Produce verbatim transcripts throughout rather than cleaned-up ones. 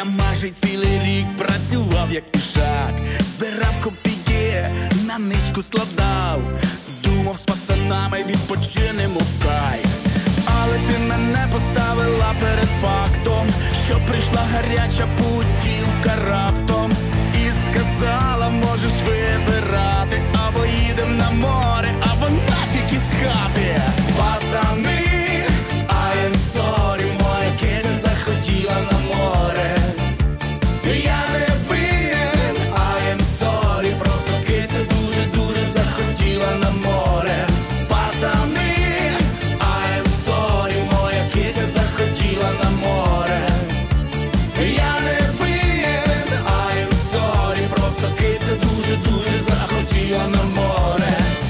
майже цілий рік працював як пішак, збирав копійки, на ничку складав, думав, з пацанами відпочинемо в кайф. Але ти мене поставила перед фактом, що прийшла гаряча путівка раптом, і сказала, можеш вибирати, або їдем на море, або нафіг із хати. Пацани, I am sorry, моя киця захотіла на море. Я не винен, I am sorry, просто киця дуже-дуже захотіла на море. Пацани, I am sorry, моя киця захотіла на море. Я не винен, I am sorry, просто киця дуже-дуже захотіла на море.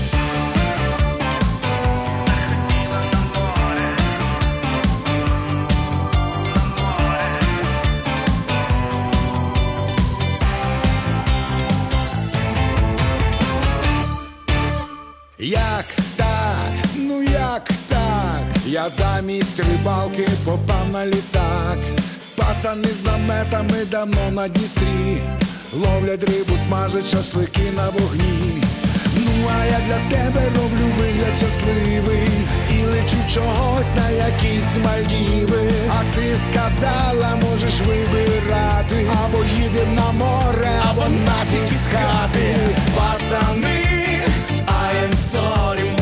Як так? Ну як так? Я замість рибалки попав на літак. Пацани з наметами давно на Дністрі, ловлять рибу, смажать шашлики на вогні. Ну а я для тебе роблю вигляд щасливий і лечу чогось на якісь Мальдіви. А ти сказала, можеш вибирати, або їдем на море, або нафіг із хати. Пацани, I am sorry,